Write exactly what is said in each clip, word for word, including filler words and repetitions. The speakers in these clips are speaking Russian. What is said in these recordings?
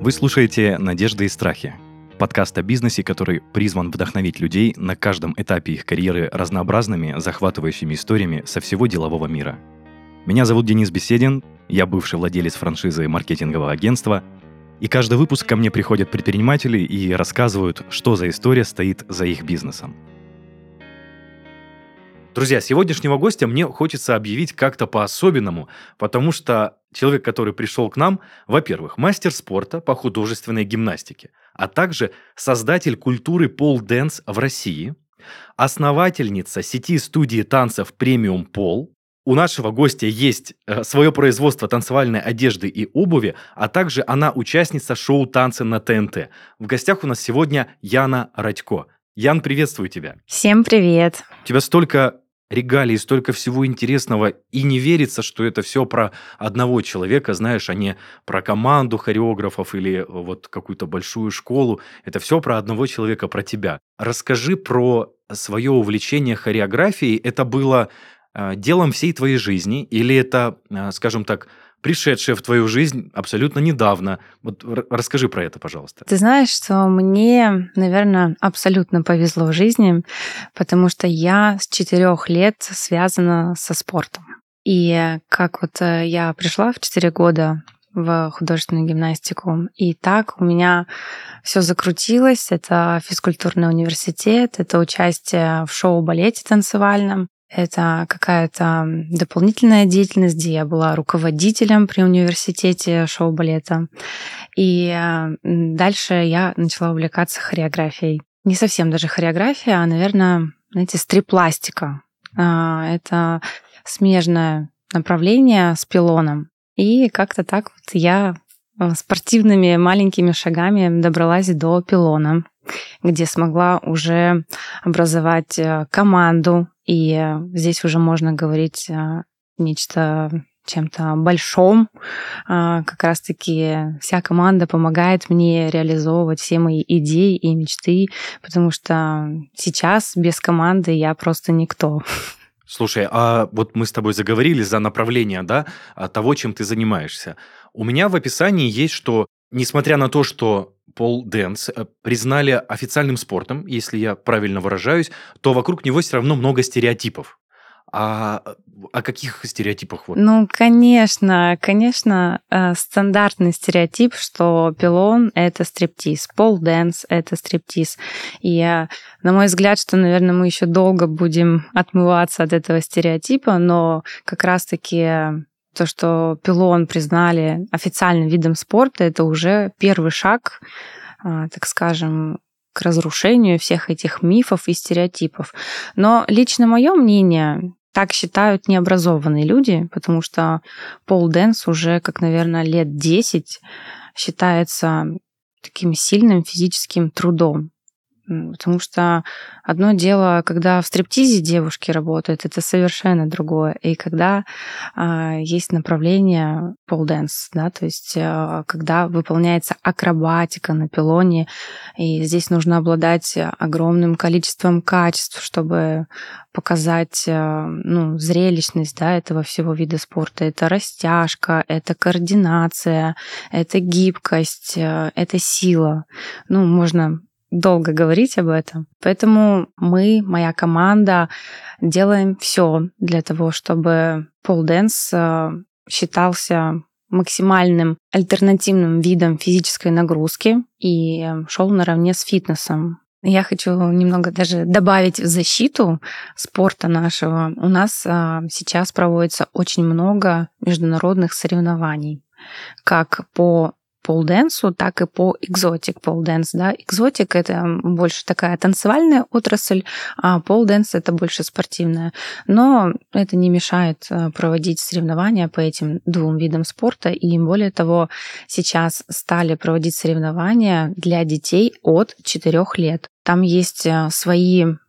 Вы слушаете «Надежды и страхи» — подкаст о бизнесе, который призван вдохновить людей на каждом этапе их карьеры разнообразными, захватывающими историями со всего делового мира. Меня зовут Денис Беседин, я бывший владелец франшизы маркетингового агентства, и каждый выпуск ко мне приходят предприниматели и рассказывают, что за история стоит за их бизнесом. Друзья, сегодняшнего гостя мне хочется объявить как-то по-особенному, потому что человек, который пришел к нам, во-первых, мастер спорта по художественной гимнастике, а также создатель культуры пол-дэнс в России, основательница сети студии танцев «Премиум Пол». У нашего гостя есть э, свое производство танцевальной одежды и обуви, а также она участница шоу «Танцы на ТНТ». В гостях у нас сегодня Яна Радько. Ян, приветствую тебя. Всем привет. У тебя столько регалий, столько всего интересного, и не верится, что это все про одного человека, знаешь, а не про команду хореографов или вот какую-то большую школу. Это все про одного человека, про тебя. Расскажи про свое увлечение хореографией. Это было э, делом всей твоей жизни или это, э, скажем так, пришедшее в твою жизнь абсолютно недавно? Вот р- расскажи про это, пожалуйста. Ты знаешь, что мне, наверное, абсолютно повезло в жизни, потому что я с четырех лет связана со спортом. И как вот я пришла в четыре года в художественную гимнастику, и так у меня все закрутилось. Это физкультурный университет, это участие в шоу-балете танцевальном. Это какая-то дополнительная деятельность, где я была руководителем при университете шоу-балета. И дальше я начала увлекаться хореографией. Не совсем даже хореография, а, наверное, знаете, стрип-пластика. Это смежное направление с пилоном. И как-то так вот я спортивными маленькими шагами добралась до пилона, где смогла уже образовать команду. И здесь уже можно говорить о нечто чем-то большом. Как раз-таки вся команда помогает мне реализовывать все мои идеи и мечты, потому что сейчас без команды я просто никто. Слушай, а вот мы с тобой заговорили за направление, да, того, чем ты занимаешься. У меня в описании есть, что, несмотря на то, что пол-дэнс признали официальным спортом, если я правильно выражаюсь, то вокруг него все равно много стереотипов. А о каких стереотипах? Вот? Ну, конечно, конечно, стандартный стереотип, что пилон — это стриптиз, пол-дэнс — это стриптиз. И, на мой взгляд, что, наверное, мы еще долго будем отмываться от этого стереотипа, но как раз-таки то, что пилон признали официальным видом спорта, это уже первый шаг, так скажем, к разрушению всех этих мифов и стереотипов. Но лично мое мнение, так считают необразованные люди, потому что пол-дэнс уже, как, наверное, лет десять считается таким сильным физическим трудом. Потому что одно дело, когда в стриптизе девушки работают, это совершенно другое. И когда э, есть направление пол-дэнс, да, то есть э, когда выполняется акробатика на пилоне, и здесь нужно обладать огромным количеством качеств, чтобы показать э, ну, зрелищность, да, этого всего вида спорта. Это растяжка, это координация, это гибкость, э, это сила. Ну, можно долго говорить об этом. Поэтому мы, моя команда, делаем все для того, чтобы пол-дэнс считался максимальным альтернативным видом физической нагрузки и шел наравне с фитнесом. Я хочу немного даже добавить в защиту спорта нашего. У нас сейчас проводится очень много международных соревнований, как по пол-дэнсу, так и по экзотик пол-дэнс. Да? Экзотик — это больше такая танцевальная отрасль, а пол-дэнс — это больше спортивная. Но это не мешает проводить соревнования по этим двум видам спорта. И более того, сейчас стали проводить соревнования для детей от четырёх лет. Там есть свои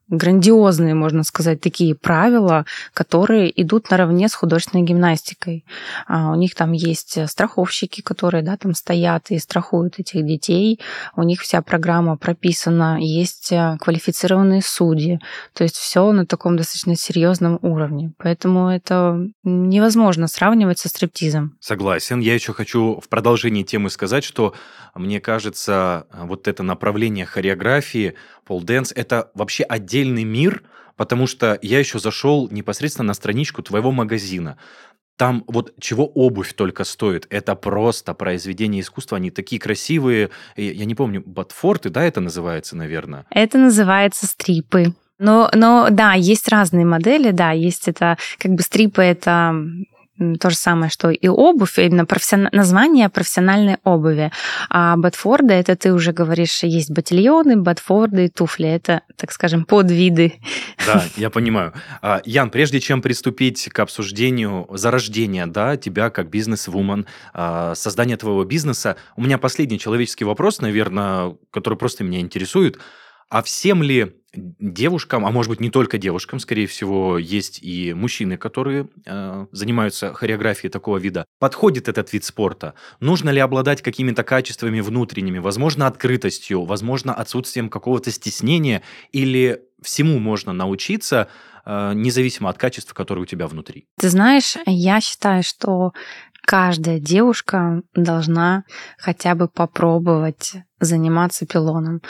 грандиозные, можно сказать, такие правила, которые идут наравне с художественной гимнастикой. А, у них там есть страховщики, которые, да, там стоят и страхуют этих детей. У них вся программа прописана, есть квалифицированные судьи. То есть все на таком достаточно серьезном уровне. Поэтому это невозможно сравнивать со стриптизом. Согласен. Я еще хочу в продолжении темы сказать, что мне кажется, вот это направление хореографии, полденс, это вообще отдельный мир, потому что я еще зашел непосредственно на страничку твоего магазина. Там вот чего обувь только стоит. Это просто произведение искусства. Они такие красивые. Я не помню, ботфорты, да, это называется, наверное? Это называется стрипы. Но, но да, есть разные модели, да, есть это, как бы стрипы это то же самое, что и обувь, именно профессион... название профессиональной обуви. А ботфорды, это ты уже говоришь, есть ботильоны, ботфорды и туфли. Это, так скажем, подвиды. Да, я понимаю. Ян, прежде чем приступить к обсуждению зарождения, да, тебя как бизнес-вумен, создания твоего бизнеса, у меня последний человеческий вопрос, наверное, который просто меня интересует. А всем ли девушкам, а может быть не только девушкам, скорее всего, есть и мужчины, которые э, занимаются хореографией такого вида, подходит этот вид спорта? Нужно ли обладать какими-то качествами внутренними, возможно, открытостью, возможно, отсутствием какого-то стеснения, или всему можно научиться, э, независимо от качества, которое у тебя внутри? Ты знаешь, я считаю, что каждая девушка должна хотя бы попробовать заниматься пилоном.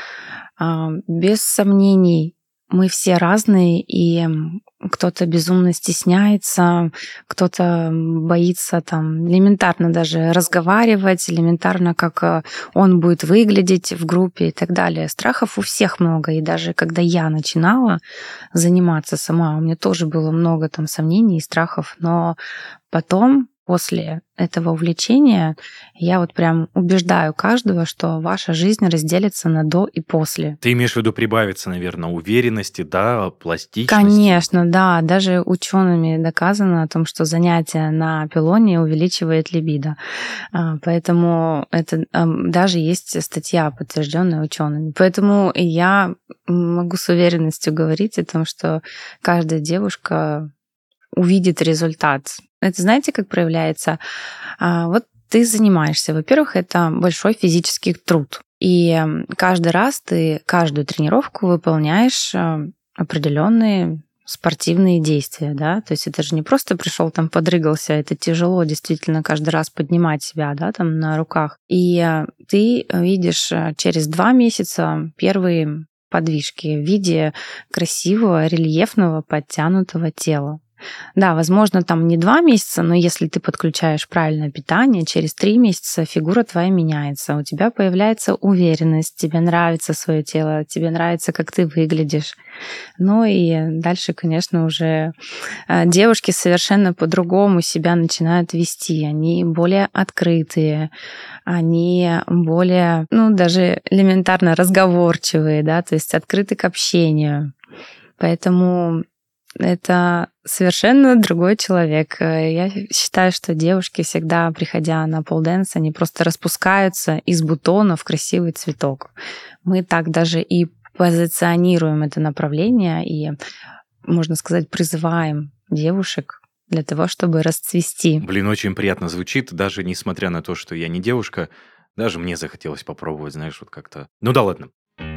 Без сомнений, мы все разные, и кто-то безумно стесняется, кто-то боится там элементарно даже разговаривать, элементарно, как он будет выглядеть в группе и так далее. Страхов у всех много, и даже когда я начинала заниматься сама, у меня тоже было много там сомнений и страхов, но потом, после этого увлечения, я вот прям убеждаю каждого, что ваша жизнь разделится на до и после. Ты имеешь в виду прибавиться, наверное, уверенности, да, пластичности? Конечно, да. Даже учеными доказано о том, что занятие на пилоне увеличивает либидо. Поэтому это даже есть статья, подтвержденная учеными. Поэтому я могу с уверенностью говорить о том, что каждая девушка увидит результат. Это знаете, как проявляется? Вот ты занимаешься. Во-первых, это большой физический труд. И каждый раз ты каждую тренировку выполняешь определенные спортивные действия, да, то есть это же не просто пришел там подрыгался, это тяжело действительно каждый раз поднимать себя, да, там на руках. И ты видишь через два месяца первые подвижки в виде красивого, рельефного, подтянутого тела. Да, возможно, там не два месяца, но если ты подключаешь правильное питание, через три месяца фигура твоя меняется, у тебя появляется уверенность, тебе нравится свое тело, тебе нравится, как ты выглядишь. Ну и дальше, конечно, уже девушки совершенно по-другому себя начинают вести. Они более открытые, они более, ну, даже элементарно разговорчивые, да, то есть открыты к общению. Поэтому это совершенно другой человек. Я считаю, что девушки всегда, приходя на полденс, они просто распускаются из бутона в красивый цветок. Мы так даже и позиционируем это направление и, можно сказать, призываем девушек для того, чтобы расцвести. Блин, очень приятно звучит, даже несмотря на то, что я не девушка, даже мне захотелось попробовать, знаешь, вот как-то... Ну да ладно.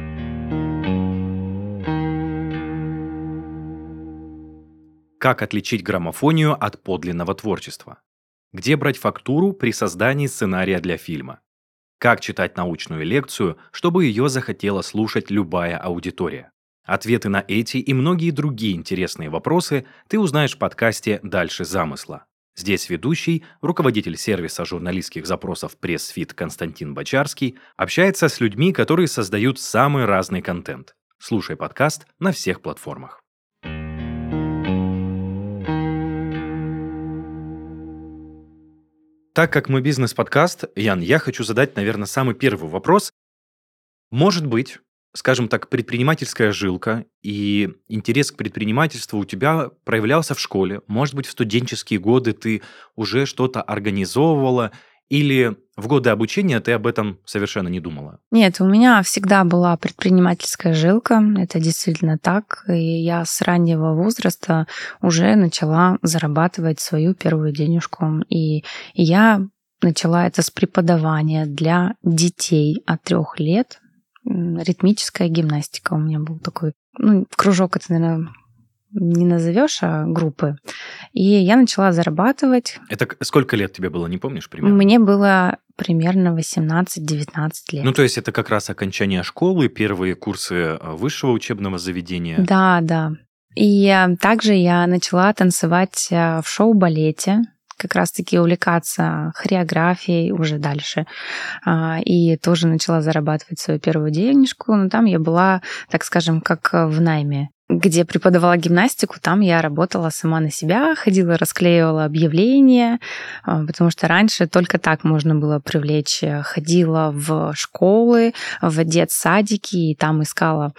Как отличить граммофонию от подлинного творчества? Где брать фактуру при создании сценария для фильма? Как читать научную лекцию, чтобы ее захотела слушать любая аудитория? Ответы на эти и многие другие интересные вопросы ты узнаешь в подкасте «Дальше замысла». Здесь ведущий, руководитель сервиса журналистских запросов PressFit Константин Бочарский общается с людьми, которые создают самый разный контент. Слушай подкаст на всех платформах. Так как мы бизнес-подкаст, Ян, я хочу задать, наверное, самый первый вопрос. Может быть, скажем так, предпринимательская жилка и интерес к предпринимательству у тебя проявлялся в школе, может быть, в студенческие годы ты уже что-то организовывала Или в годы обучения ты об этом совершенно не думала? Нет, у меня всегда была предпринимательская жилка, это действительно так. И я с раннего возраста уже начала зарабатывать свою первую денежку. И я начала это с преподавания для детей от трех лет. Ритмическая гимнастика у меня был такой. Ну, кружок это, наверное, не назовешь, а группы. И я начала зарабатывать. Это сколько лет тебе было, не помнишь примерно? Мне было примерно восемнадцать-девятнадцать лет. Ну, то есть это как раз окончание школы, первые курсы высшего учебного заведения. Да, да. И также я начала танцевать в шоу-балете, как раз-таки увлекаться хореографией уже дальше. И тоже начала зарабатывать свою первую денежку. Но там я была, так скажем, как в найме. Где преподавала гимнастику, там я работала сама на себя, ходила, расклеивала объявления, потому что раньше только так можно было привлечь. Ходила в школы, в детсадики, и там искала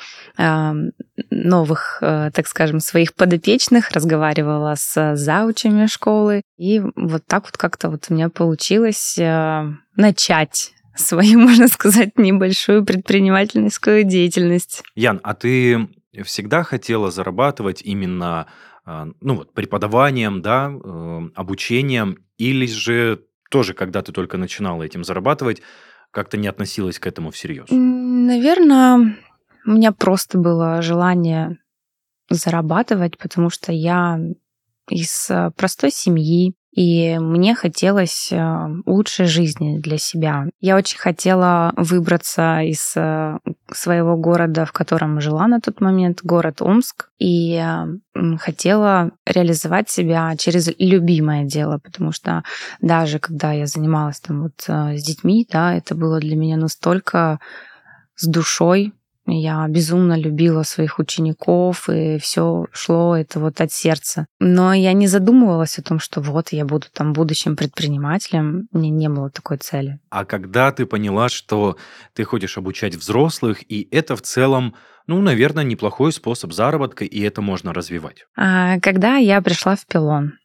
новых, так скажем, своих подопечных, разговаривала с заучами школы. И вот так вот как-то вот у меня получилось начать свою, можно сказать, небольшую предпринимательскую деятельность. Ян, а ты всегда хотела зарабатывать именно ну, вот, преподаванием, да, обучением, или же тоже, когда ты только начинала этим зарабатывать, как-то не относилась к этому всерьез? Наверное, у меня просто было желание зарабатывать, потому что я из простой семьи, и мне хотелось лучшей жизни для себя. Я очень хотела выбраться из своего города, в котором жила на тот момент, город Омск, и хотела реализовать себя через любимое дело, потому что даже когда я занималась там вот с детьми, да, это было для меня настолько с душой. Я безумно любила своих учеников, и все шло это вот от сердца. Но я не задумывалась о том, что вот я буду там будущим предпринимателем. Мне не было такой цели. А когда ты поняла, что ты хочешь обучать взрослых, и это в целом, ну, наверное, неплохой способ заработка, и это можно развивать? А когда я пришла в Пилон,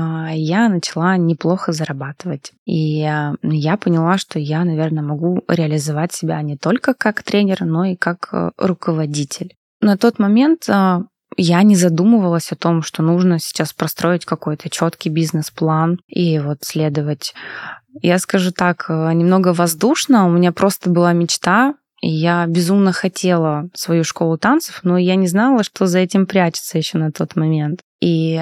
я начала неплохо зарабатывать. И я поняла, что я, наверное, могу реализовать себя не только как тренер, но и как руководитель. На тот момент я не задумывалась о том, что нужно сейчас простроить какой-то четкий бизнес-план и вот следовать. Я скажу так, немного воздушно. У меня просто была мечта. И я безумно хотела свою школу танцев, но я не знала, что за этим прячется еще на тот момент. И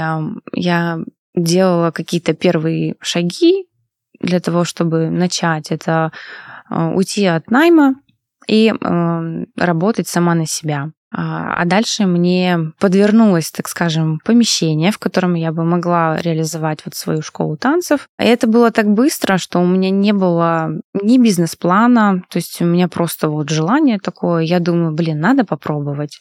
я делала какие-то первые шаги для того, чтобы начать. Это уйти от найма и работать сама на себя. А дальше мне подвернулось, так скажем, помещение, в котором я бы могла реализовать вот свою школу танцев. И это было так быстро, что у меня не было ни бизнес-плана, то есть у меня просто вот желание такое. Я думаю, блин, надо попробовать.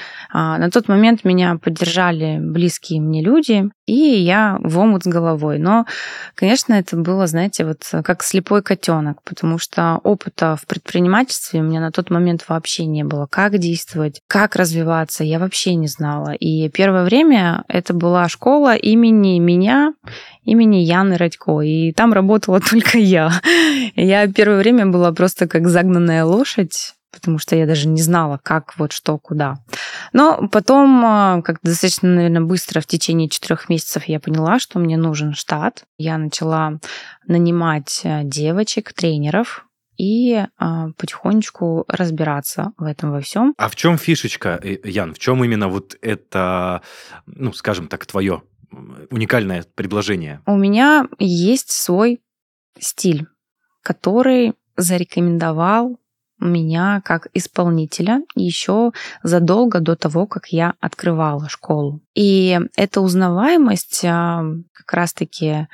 На тот момент меня поддержали близкие мне люди, и я в омут с головой. Но, конечно, это было, знаете, вот как слепой котенок, потому что опыта в предпринимательстве у меня на тот момент вообще не было. Как действовать, как развиваться, я вообще не знала. И первое время это была школа имени меня, имени Яны Радько, и там работала только я. Я первое время была просто как загнанная лошадь, потому что я даже не знала, как, вот, что, куда. Но потом, как достаточно, наверное, быстро, в течение четырех месяцев я поняла, что мне нужен штат. Я начала нанимать девочек, тренеров, и потихонечку разбираться в этом во всем. А в чем фишечка, Ян? В чем именно вот это, ну, скажем так, твое уникальное предложение? У меня есть свой стиль, который зарекомендовал меня как исполнителя еще задолго до того, как я открывала школу. И эта узнаваемость как раз-таки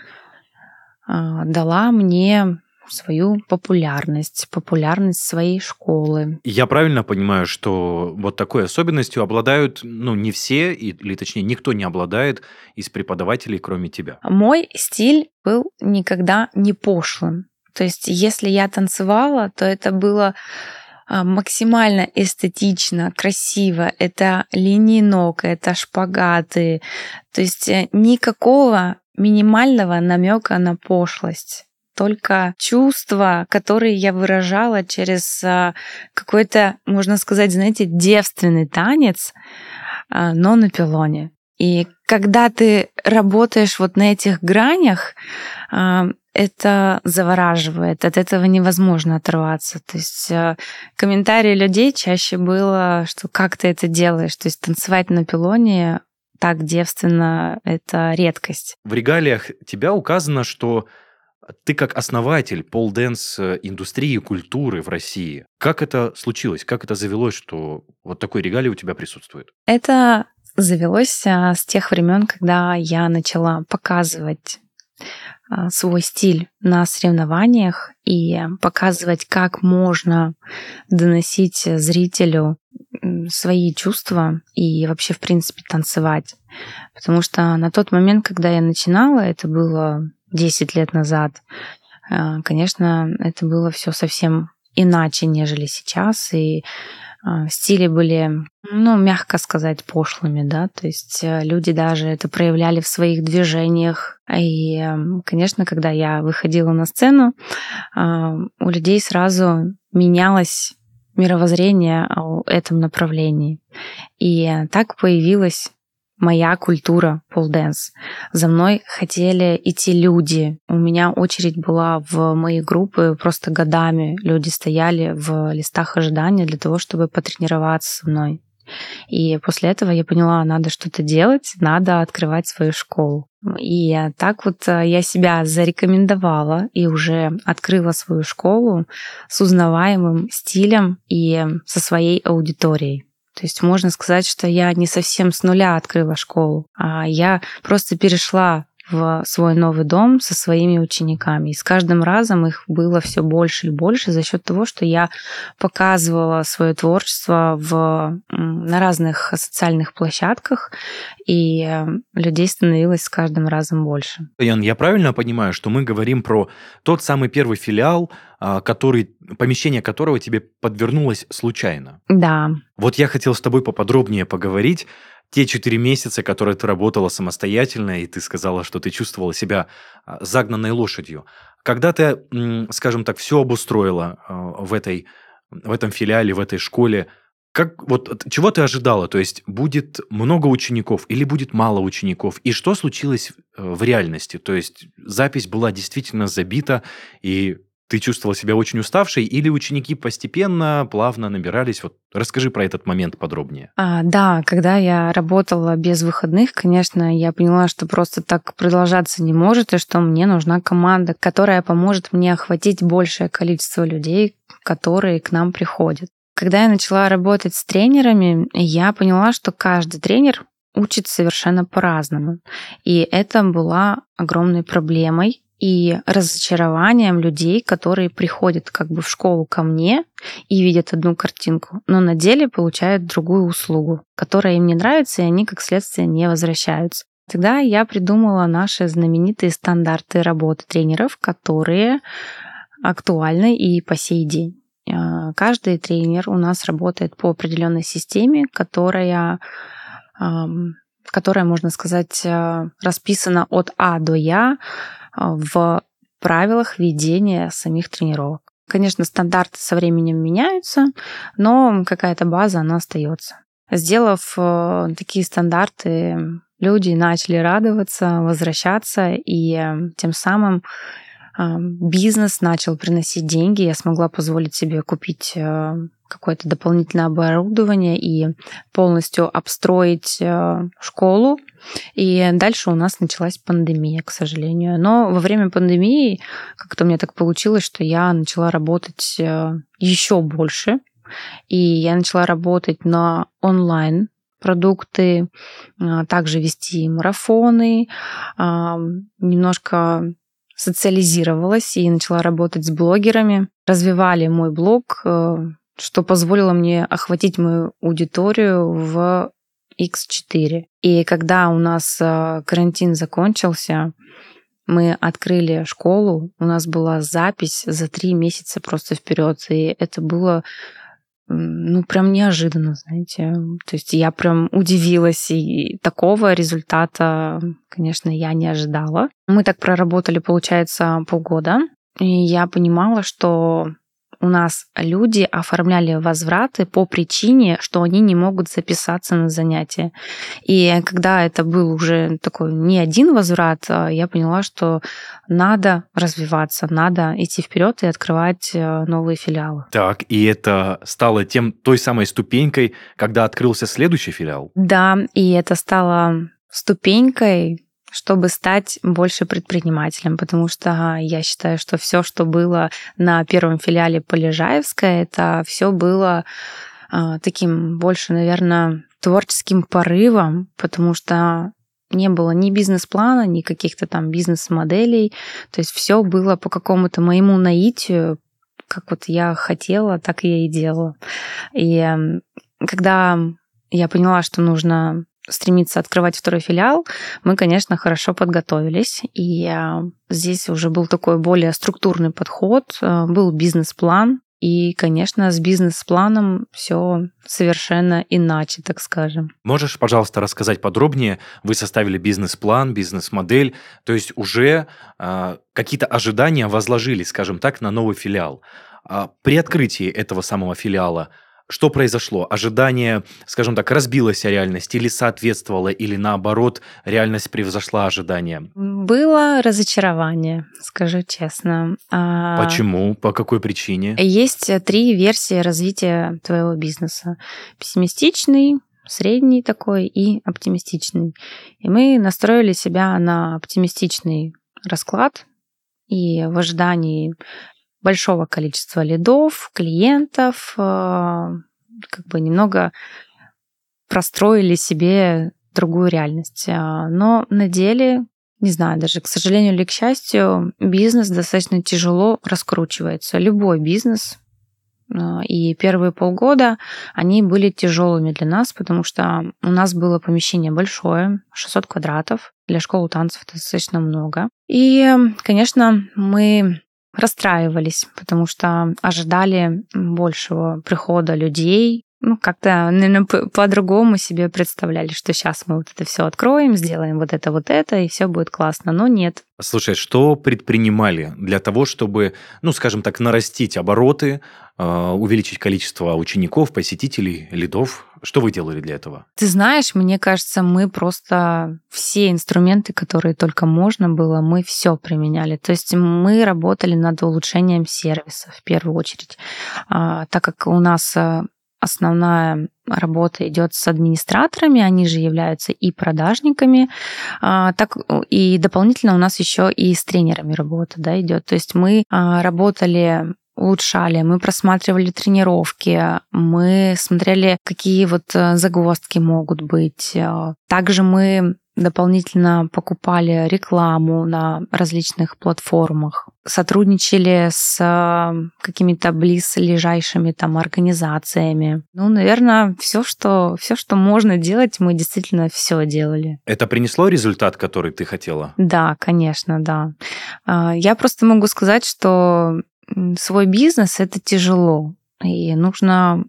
дала мне свою популярность, популярность своей школы. Я правильно понимаю, что вот такой особенностью обладают, ну, не все, или точнее, никто не обладает из преподавателей, кроме тебя? Мой стиль был никогда не пошлым. То есть, если я танцевала, то это было максимально эстетично, красиво. Это линии ног, это шпагаты. То есть никакого минимального намека на пошлость. столько чувства, которые я выражала через какой-то, можно сказать, знаете, девственный танец, но на пилоне. И когда ты работаешь вот на этих гранях, это завораживает, от этого невозможно оторваться. То есть комментарии людей чаще было, что как ты это делаешь. То есть танцевать на пилоне так девственно — это редкость. В регалиях тебя указано, что ты как основатель пол-дэнс индустрии и культуры в России. Как это случилось? Как это завелось, что вот такой регалий у тебя присутствует? Это завелось с тех времен, когда я начала показывать свой стиль на соревнованиях и показывать, как можно доносить зрителю свои чувства и вообще, в принципе, танцевать. Потому что на тот момент, когда я начинала, это было десять лет назад, конечно, это было все совсем иначе, нежели сейчас, и стили были, ну, мягко сказать, пошлыми, да, то есть люди даже это проявляли в своих движениях. И, конечно, когда я выходила на сцену, у людей сразу менялось мировоззрение в этом направлении. И так появилась моя культура пол-дэнс. За мной хотели идти люди. У меня очередь была в мои группы просто годами. Люди стояли в листах ожидания для того, чтобы потренироваться со мной. И после этого я поняла, надо что-то делать, надо открывать свою школу. И так вот я себя зарекомендовала и уже открыла свою школу с узнаваемым стилем и со своей аудиторией. То есть можно сказать, что я не совсем с нуля открыла школу, а я просто перешла в свой новый дом со своими учениками. И с каждым разом их было все больше и больше за счет того, что я показывала свое творчество в, на разных социальных площадках, и людей становилось с каждым разом больше. Ян, я правильно понимаю, что мы говорим про тот самый первый филиал, который, помещение которого тебе подвернулось случайно? Да. Вот я хотел с тобой поподробнее поговорить. Те четыре месяца, которые ты работала самостоятельно, и ты сказала, что ты чувствовала себя загнанной лошадью. Когда ты, скажем так, все обустроила в, этой, в этом филиале, в этой школе, как, вот, чего ты ожидала? То есть будет много учеников или будет мало учеников? И что случилось в реальности? То есть запись была действительно забита, и ты чувствовала себя очень уставшей, или ученики постепенно, плавно набирались? Вот расскажи про этот момент подробнее. А, да, когда я работала без выходных, конечно, я поняла, что просто так продолжаться не может, и что мне нужна команда, которая поможет мне охватить большее количество людей, которые к нам приходят. Когда я начала работать с тренерами, я поняла, что каждый тренер учит совершенно по-разному. И это была огромной проблемой и разочарованием людей, которые приходят как бы в школу ко мне и видят одну картинку, но на деле получают другую услугу, которая им не нравится, и они, как следствие, не возвращаются. Тогда я придумала наши знаменитые стандарты работы тренеров, которые актуальны и по сей день. Каждый тренер у нас работает по определенной системе, которая, которая, можно сказать, расписана от А до Я в правилах ведения самих тренировок. Конечно, стандарты со временем меняются, но какая-то база, она остается. Сделав такие стандарты, люди начали радоваться, возвращаться, и тем самым бизнес начал приносить деньги. Я смогла позволить себе купить какое-то дополнительное оборудование и полностью обстроить школу. И дальше у нас началась пандемия, к сожалению. Но во время пандемии как-то у меня так получилось, что я начала работать еще больше. И я начала работать на онлайн продукты, также вести марафоны, немножко социализировалась и начала работать с блогерами. Развивали мой блог, что позволило мне охватить мою аудиторию в икс четыре. И когда у нас карантин закончился, мы открыли школу, у нас была запись за три месяца просто вперед, и это было, ну, прям неожиданно, знаете. То есть я прям удивилась, и такого результата, конечно, я не ожидала. Мы так проработали, получается, полгода. И я понимала, что у нас люди оформляли возвраты по причине, что они не могут записаться на занятия. И когда это был уже такой не один возврат, я поняла, что надо развиваться, надо идти вперед и открывать новые филиалы. Так, и это стало тем, той самой ступенькой, когда открылся следующий филиал? Да, и это стало ступенькой, чтобы стать больше предпринимателем, потому что я считаю, что все, что было на первом филиале Полежаевская, это все было а, таким больше, наверное, творческим порывом, потому что не было ни бизнес-плана, ни каких-то там бизнес-моделей, то есть все было по какому-то моему наитию, как вот я хотела, так я и делала. И когда я поняла, что нужно стремиться открывать второй филиал, мы, конечно, хорошо подготовились. И здесь уже был такой более структурный подход, был бизнес-план. И, конечно, с бизнес-планом все совершенно иначе, так скажем. Можешь, пожалуйста, рассказать подробнее? Вы составили бизнес-план, бизнес-модель, то есть уже э, какие-то ожидания возложили, скажем так, на новый филиал. А при открытии этого самого филиала что произошло? Ожидание, скажем так, разбилось о реальность или соответствовало, или наоборот, реальность превзошла ожидания? Было разочарование, скажу честно. Почему? По какой причине? Есть три версии развития твоего бизнеса. Пессимистичный, средний такой и оптимистичный. И мы настроили себя на оптимистичный расклад и в ожидании большого количества лидов, клиентов, как бы немного простроили себе другую реальность. Но на деле, не знаю, даже, к сожалению или к счастью, бизнес достаточно тяжело раскручивается. Любой бизнес. И первые полгода они были тяжелыми для нас, потому что у нас было помещение большое, шестьсот квадратов. Для школы танцев это достаточно много. И, конечно, мы расстраивались, потому что ожидали большего прихода людей. Ну, как-то, наверное, по-другому себе представляли, что сейчас мы вот это все откроем, сделаем вот это, вот это, и все будет классно. Но нет. Слушай, что предпринимали для того, чтобы, ну, скажем так, нарастить обороты, увеличить количество учеников, посетителей, лидов? Что вы делали для этого? Ты знаешь, мне кажется, мы просто все инструменты, которые только можно было, мы все применяли. То есть мы работали над улучшением сервиса в первую очередь, так как у нас основная работа идет с администраторами, они же являются и продажниками, так и дополнительно у нас еще и с тренерами работа, да, идет. То есть мы работали, улучшали, мы просматривали тренировки, мы смотрели, какие вот загвоздки могут быть. Также мы дополнительно покупали рекламу на различных платформах, сотрудничали с какими-то близлежащими там организациями. Ну, наверное, все, что, все, что можно делать, мы действительно все делали. Это принесло результат, который ты хотела? Да, конечно, да. Я просто могу сказать, что свой бизнес — это тяжело, и нужно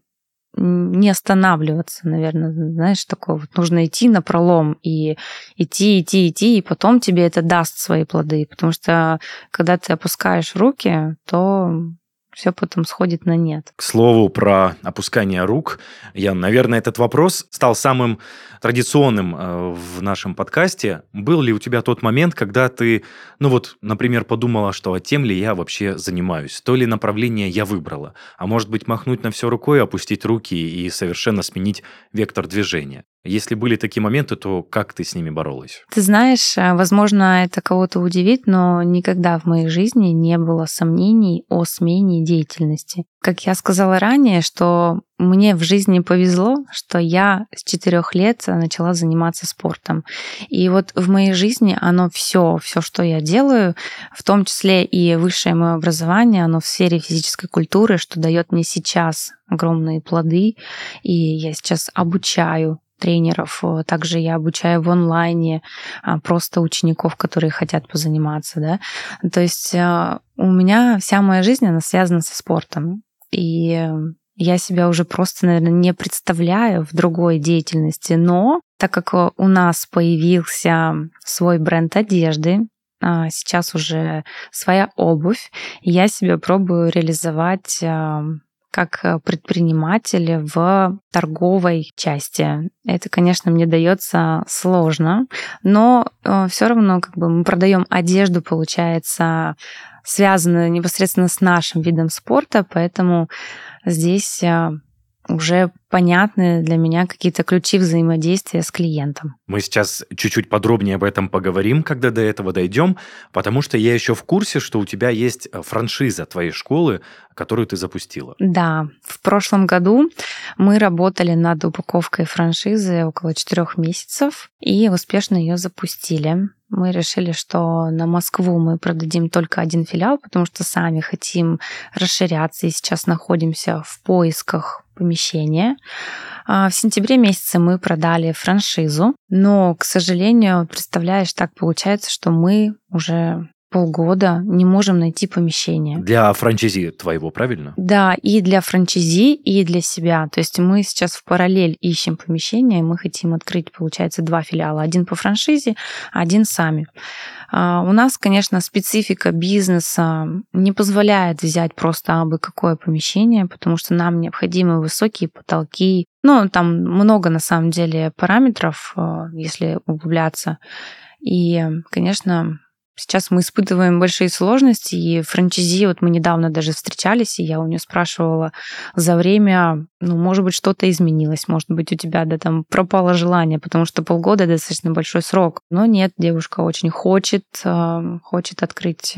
не останавливаться, наверное, знаешь, такое вот нужно идти напролом и идти, идти, идти, и потом тебе это даст свои плоды, потому что когда ты опускаешь руки, то все потом сходит на нет. К слову про опускание рук, я, наверное, этот вопрос стал самым традиционным в нашем подкасте. Был ли у тебя тот момент, когда ты, ну вот, например, подумала, что а тем ли я вообще занимаюсь, то ли направление я выбрала, а может быть махнуть на все рукой, опустить руки и совершенно сменить вектор движения? Если были такие моменты, то как ты с ними боролась? Ты знаешь, возможно, это кого-то удивит, но никогда в моей жизни не было сомнений о смене деятельности. Как я сказала ранее, что мне в жизни повезло, что я с четырех лет начала заниматься спортом. И вот в моей жизни оно все, все, что я делаю, в том числе и высшее мое образование, оно в сфере физической культуры, что дает мне сейчас огромные плоды. И я сейчас обучаю тренеров, также я обучаю в онлайне просто учеников, которые хотят позаниматься, да. То есть у меня вся моя жизнь, она связана со спортом. И я себя уже просто, наверное, не представляю в другой деятельности. Но так как у нас появился свой бренд одежды, сейчас уже своя обувь, и я себя пробую реализовать как предприниматель в торговой части. Это, конечно, мне дается сложно, но все равно как бы мы продаем одежду, получается, связанную непосредственно с нашим видом спорта, поэтому здесь уже понятны для меня какие-то ключи взаимодействия с клиентом. Мы сейчас чуть-чуть подробнее об этом поговорим, когда до этого дойдем, потому что я еще в курсе, что у тебя есть франшиза твоей школы, которую ты запустила. Да, в прошлом году мы работали над упаковкой франшизы около четырех месяцев и успешно ее запустили. Мы решили, что на Москву мы продадим только один филиал, потому что сами хотим расширяться и сейчас находимся в поисках помещения. В сентябре месяце мы продали франшизу, но, к сожалению, представляешь, так получается, что мы уже полгода не можем найти помещение. Для франчайзи твоего, правильно? Да, и для франчайзи, и для себя. То есть мы сейчас в параллель ищем помещение, мы хотим открыть, получается, два филиала. Один по франшизе, один сами. У нас, конечно, специфика бизнеса не позволяет взять просто абы какое помещение, потому что нам необходимы высокие потолки. Ну, там много, на самом деле, параметров, если углубляться. И, конечно, сейчас мы испытываем большие сложности, и франчайзи, вот мы недавно даже встречались, и я у нее спрашивала за время, ну, может быть, что-то изменилось, может быть, у тебя, да, там пропало желание, потому что полгода — достаточно большой срок. Но нет, девушка очень хочет, хочет открыть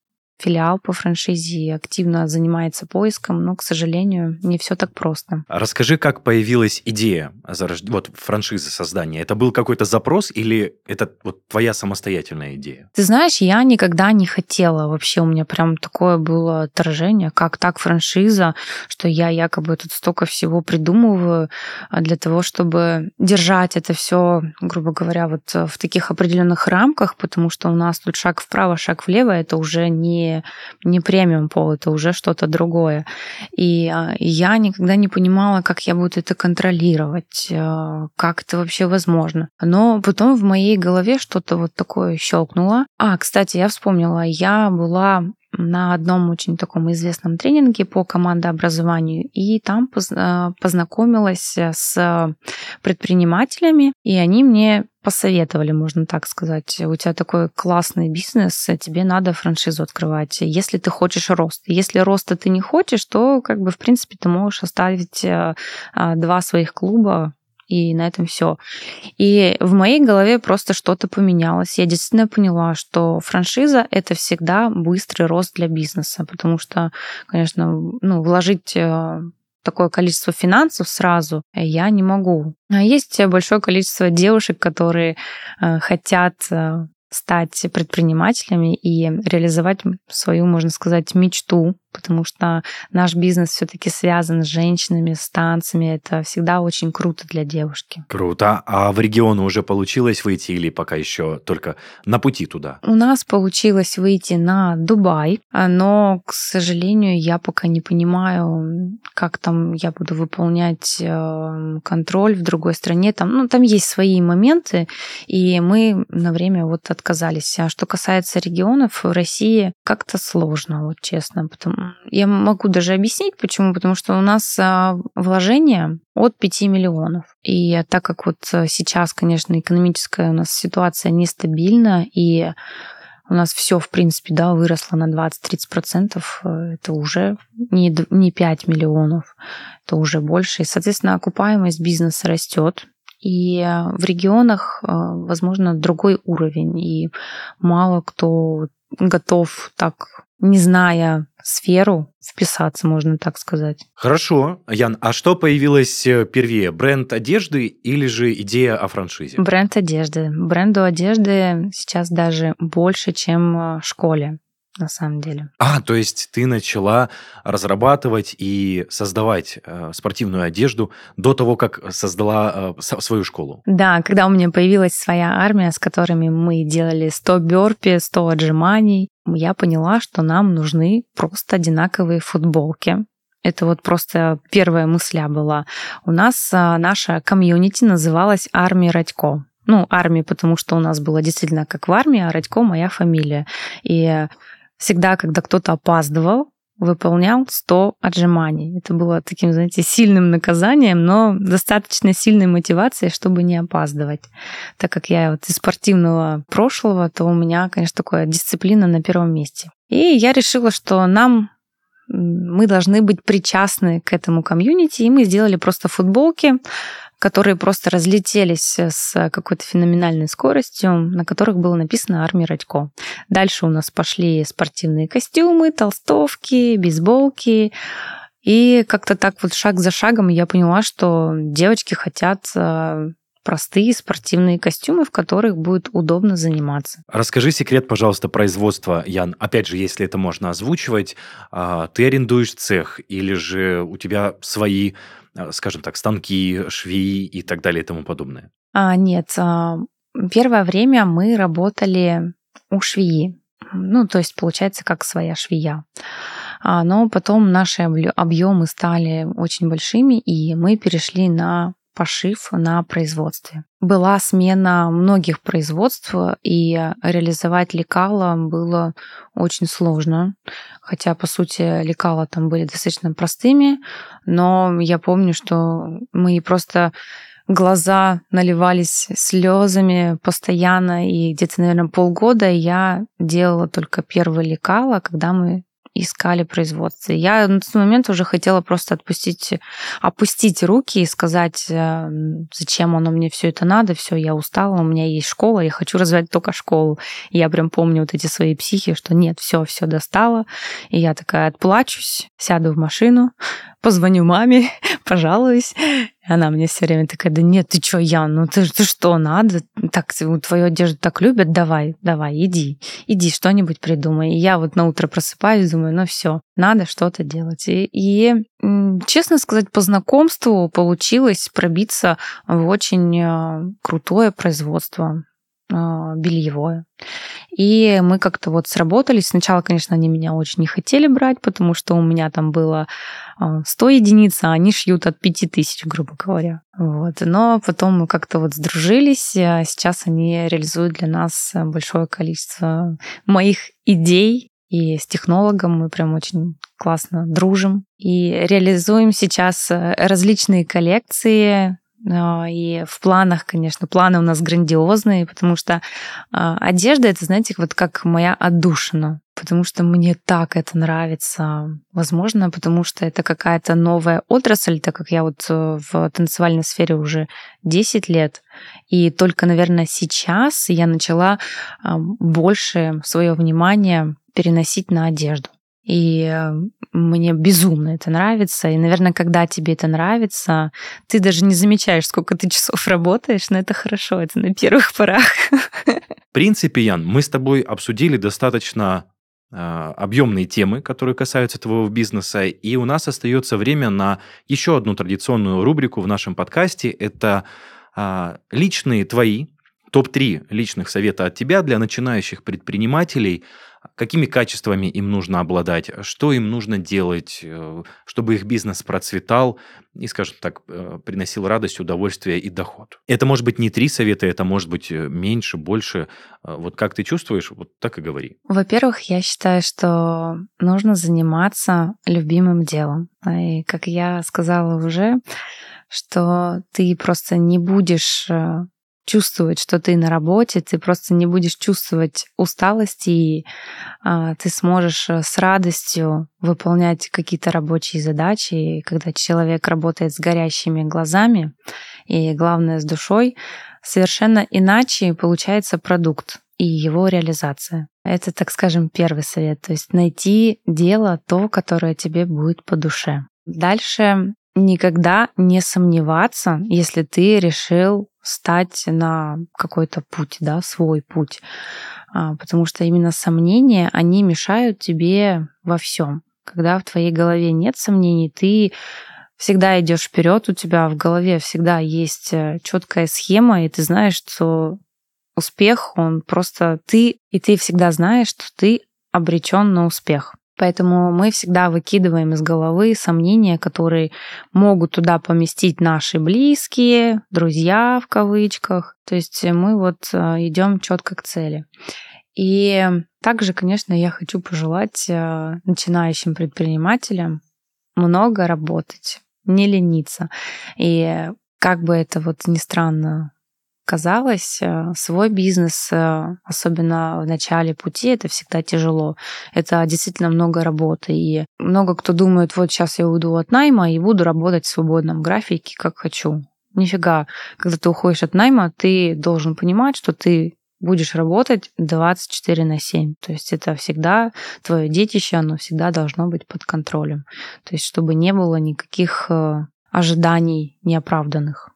филиал по франшизе, активно занимается поиском, но, к сожалению, не все так просто. Расскажи, как появилась идея зарож... вот, франшизы создания? Это был какой-то запрос или это вот твоя самостоятельная идея? Ты знаешь, я никогда не хотела. Вообще у меня прям такое было отражение, как так франшиза, что я якобы тут столько всего придумываю для того, чтобы держать это все, грубо говоря, вот в таких определенных рамках, потому что у нас тут шаг вправо, шаг влево, это уже не не премиум пол, это уже что-то другое. И я никогда не понимала, как я буду это контролировать, как это вообще возможно. Но потом в моей голове что-то вот такое щелкнуло. А, кстати, я вспомнила, я была на одном очень таком известном тренинге по командообразованию, и там познакомилась с предпринимателями, и они мне посоветовали, можно так сказать, у тебя такой классный бизнес, тебе надо франшизу открывать, если ты хочешь рост. Если роста ты не хочешь, то, как бы, в принципе, ты можешь оставить два своих клуба, и на этом все. И в моей голове просто что-то поменялось. Я действительно поняла, что франшиза — это всегда быстрый рост для бизнеса, потому что, конечно, ну, вложить такое количество финансов сразу я не могу. Есть большое количество девушек, которые хотят стать предпринимателями и реализовать свою, можно сказать, мечту, потому что наш бизнес все-таки связан с женщинами, с танцами. Это всегда очень круто для девушки. Круто. А в регионы уже получилось выйти или пока еще только на пути туда? У нас получилось выйти на Дубай, но, к сожалению, я пока не понимаю, как там я буду выполнять контроль в другой стране. Там, ну, там есть свои моменты, и мы на время вот отказались. А что касается регионов, в России как-то сложно, вот честно, потому я могу даже объяснить, почему. Потому что у нас вложения от пяти миллионов. И так как вот сейчас, конечно, экономическая у нас ситуация нестабильна, и у нас все, в принципе, да, выросло на двадцать-тридцать процентов, это уже не, не пять миллионов, это уже больше. И, соответственно, окупаемость бизнеса растет. И в регионах, возможно, другой уровень. И мало кто готов так, не зная сферу, вписаться, можно так сказать. Хорошо. Ян, а что появилось первее, бренд одежды или же идея о франшизе? Бренд одежды. Бренду одежды сейчас даже больше, чем в школе, на самом деле. А, то есть ты начала разрабатывать и создавать э, спортивную одежду до того, как создала э, свою школу? Да, когда у меня появилась своя армия, с которыми мы делали сто бёрпи, сто отжиманий, я поняла, что нам нужны просто одинаковые футболки. Это вот просто первая мысля была. У нас наша комьюнити называлась «Армия Радько». Ну, армии, потому что у нас было действительно как в армии, а Радько — моя фамилия. И всегда, когда кто-то опаздывал, выполнял сто отжиманий. Это было таким, знаете, сильным наказанием, но достаточно сильной мотивацией, чтобы не опаздывать. Так как я вот из спортивного прошлого, то у меня, конечно, такая дисциплина на первом месте. И я решила, что нам мы должны быть причастны к этому комьюнити, и мы сделали просто футболки, которые просто разлетелись с какой-то феноменальной скоростью, на которых было написано «Армия Радько». Дальше у нас пошли спортивные костюмы, толстовки, бейсболки. И как-то так вот шаг за шагом я поняла, что девочки хотят простые спортивные костюмы, в которых будет удобно заниматься. Расскажи секрет, пожалуйста, производства, Ян. Опять же, если это можно озвучивать, ты арендуешь цех или же у тебя свои, скажем так, станки, швеи и так далее и тому подобное? А, нет, первое время мы работали у швеи. Ну, то есть, получается, как своя швея. Но потом наши объемы стали очень большими, и мы перешли на пошив на производстве. Была смена многих производств, и реализовать лекала было очень сложно. Хотя, по сути, лекала там были достаточно простыми, но я помню, что мы просто глаза наливались слезами постоянно, и где-то, наверное, полгода я делала только первые лекала, когда мы искали производство. Я на тот момент уже хотела просто отпустить, опустить руки и сказать, зачем оно мне все это надо, все, я устала, у меня есть школа, я хочу развивать только школу. И я прям помню вот эти свои психи, что нет, все, все достало. И я такая отплачусь, сяду в машину, позвоню маме, пожалуюсь. Она мне все время такая: да нет, ты что, Ян, ну ты, ты что, надо? Так, твою одежду так любят, давай, давай, иди, иди, что-нибудь придумай. И я вот на утро просыпаюсь, думаю, ну все, надо что-то делать. И, и, честно сказать, по знакомству получилось пробиться в очень крутое производство бельевое. И мы как-то вот сработались. Сначала, конечно, они меня очень не хотели брать, потому что у меня там было сто единиц, а они шьют от пяти тысяч, грубо говоря. Вот. Но потом мы как-то вот сдружились. А сейчас они реализуют для нас большое количество моих идей. И с технологом мы прям очень классно дружим. И реализуем сейчас различные коллекции. И в планах, конечно, планы у нас грандиозные, потому что одежда — это, знаете, вот как моя отдушина, потому что мне так это нравится. Возможно, потому что это какая-то новая отрасль, так как я вот в танцевальной сфере уже десять лет, и только, наверное, сейчас я начала больше свое внимание переносить на одежду. И мне безумно это нравится. И, наверное, когда тебе это нравится, ты даже не замечаешь, сколько ты часов работаешь, но это хорошо, это на первых порах. В принципе, Ян, мы с тобой обсудили достаточно э, объемные темы, которые касаются твоего бизнеса, и у нас остается время на еще одну традиционную рубрику в нашем подкасте. Это э, личные твои, топ три личных совета от тебя для начинающих предпринимателей. Какими качествами им нужно обладать, что им нужно делать, чтобы их бизнес процветал и, скажем так, приносил радость, удовольствие и доход. Это может быть не три совета, это может быть меньше, больше. Вот как ты чувствуешь, вот так и говори. Во-первых, я считаю, что нужно заниматься любимым делом. И, как я сказала уже, что ты просто не будешь чувствовать, что ты на работе, ты просто не будешь чувствовать усталости, и а, ты сможешь с радостью выполнять какие-то рабочие задачи. И когда человек работает с горящими глазами и, главное, с душой, совершенно иначе получается продукт и его реализация. Это, так скажем, первый совет. То есть найти дело, то, которое тебе будет по душе. Дальше никогда не сомневаться, если ты решил стать на какой-то путь, да, свой путь. Потому что именно сомнения, они мешают тебе во всем. Когда в твоей голове нет сомнений, ты всегда идешь вперед, у тебя в голове всегда есть четкая схема, и ты знаешь, что успех, он просто ты, и ты всегда знаешь, что ты обречен на успех. Поэтому мы всегда выкидываем из головы сомнения, которые могут туда поместить наши близкие, друзья в кавычках. То есть мы вот идем четко к цели. И также, конечно, я хочу пожелать начинающим предпринимателям много работать, не лениться. И как бы это вот ни странно казалось, свой бизнес, особенно в начале пути, это всегда тяжело. Это действительно много работы. И много кто думает, вот сейчас я уйду от найма и буду работать в свободном графике, как хочу. Нифига. Когда ты уходишь от найма, ты должен понимать, что ты будешь работать двадцать четыре на семь. То есть это всегда твое детище, оно всегда должно быть под контролем. То есть чтобы не было никаких ожиданий неоправданных.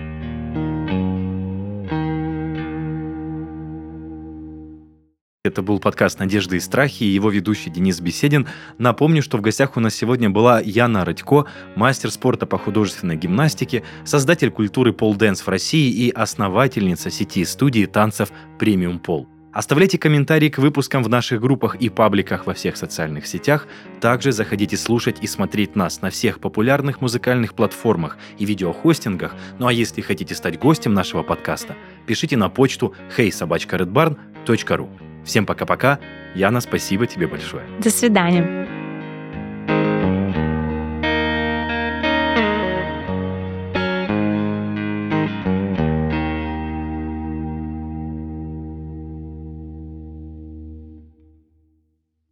Это был подкаст «Надежды и страхи» и его ведущий Денис Беседин. Напомню, что в гостях у нас сегодня была Яна Радько, мастер спорта по художественной гимнастике, создатель культуры полденс в России и основательница сети студии танцев «Премиум Пол». Оставляйте комментарии к выпускам в наших группах и пабликах во всех социальных сетях. Также заходите слушать и смотреть нас на всех популярных музыкальных платформах и видеохостингах. Ну а если хотите стать гостем нашего подкаста, пишите на почту хей собака ред барн точка ру. Всем пока-пока. Яна, спасибо тебе большое. До свидания.